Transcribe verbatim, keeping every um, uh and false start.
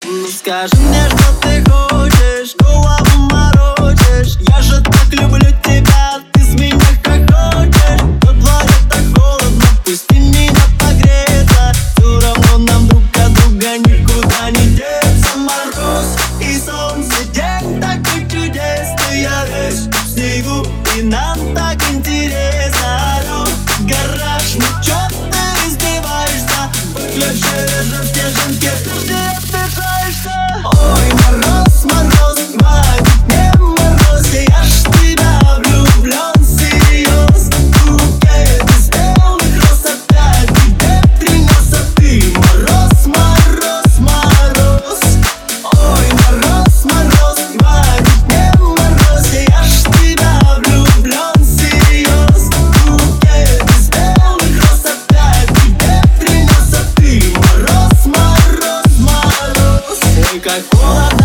Ну скажи мне, что ты хочешь, голову морочишь. Я же так люблю тебя, ты с меня хохочешь. Во дворе так холодно, пусти меня погреться. Все равно нам друг от друга никуда не деться. Мороз и солнце, день такой чудесный. Я весь в снегу, и нам так интересно. Алло, гараж, ну чё ты издеваешься? Выключи режим, снежинки, ты обижаешься. Ой, мороз, мороз, хватит мне мороз. Я ж в тебя влюблен серьезно. Букет из белых роз опять тебе принес, а ты мороз, мороз, мороз. Ой, мороз, мороз, хватит мне мороз. Я ж в тебя влюблен серьезно. Букет из белых роз опять тебе принес, а ты мороз, мороз, мороз. Ой, как холодно.